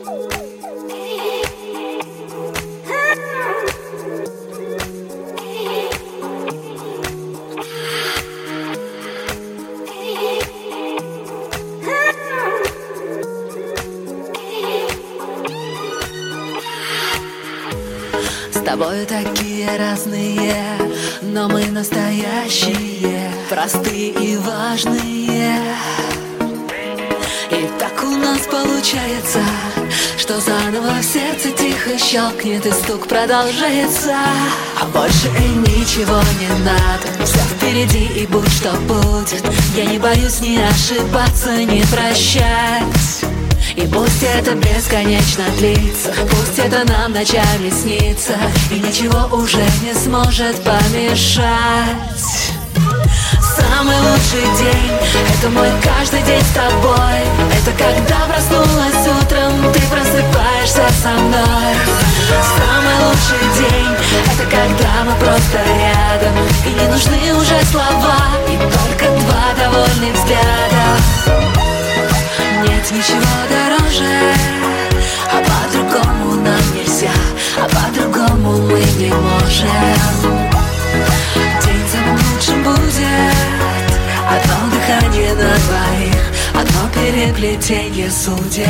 С тобой такие разные, но мы настоящие, простые и важные. И так у нас получается, что заново в сердце тихо щелкнет и стук продолжается. А больше и ничего не надо, все впереди и будь что будет. Я не боюсь ни ошибаться, ни прощать. И пусть это бесконечно длится, пусть это нам ночами снится, и ничего уже не сможет помешать. Самый лучший день — это мой каждый день с тобой. Это когда проснулась утром, ты просыпаешься со мной. Самый лучший день — это когда мы просто рядом, и не нужны уже слова, и только два довольных взгляда. Нет ничего дороже, а по-другому нам нельзя, а по-другому мы не можем. День самым лучшим будет одно дыхание на двоих, одно переплетение судеб.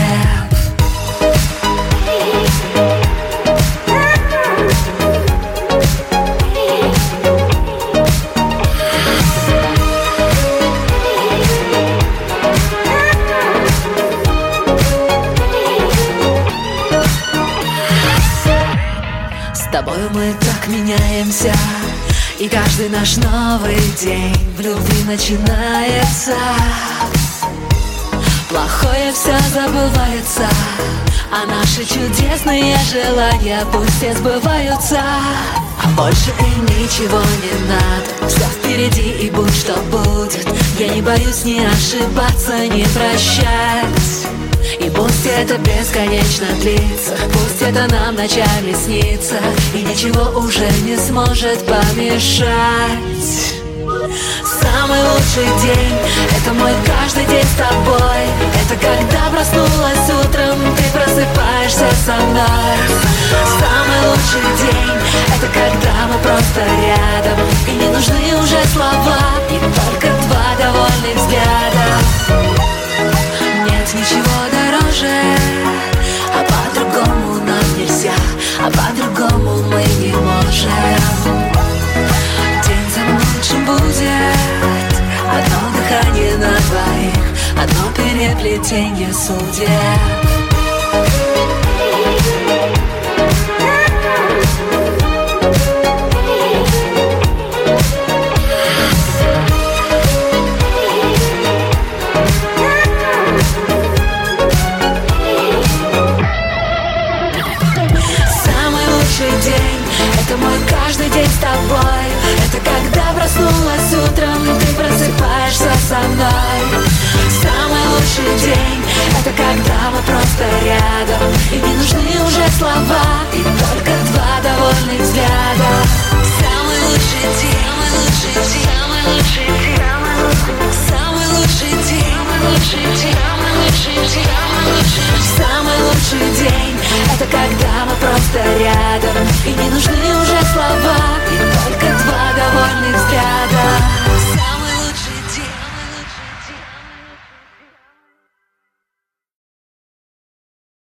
С тобой мы так меняемся, и каждый наш новый день в любви начинается. Плохое все забывается, а наши чудесные желания пусть все сбываются. А больше и ничего не надо, все впереди и будь что будет. Я не боюсь ни ошибаться, ни прощать. И пусть это бесконечно длится, пусть это нам ночами снится, и ничего уже не сможет помешать. Самый лучший день — это мой каждый день с тобой. Это когда проснулась утром, ты просыпаешься со мной. Самый лучший день — это когда мы просто рядом, и не нужны уже слова, и только два довольных взгляда. Нет ничего дороже, а по-другому нам нельзя, а по-другому мы не можем. День самым лучшим будет одно дыхание на двоих, одно переплетение судеб. Это мой каждый день с тобой. Это когда проснулась утром, ты просыпаешься со мной. Самый лучший день — это когда мы просто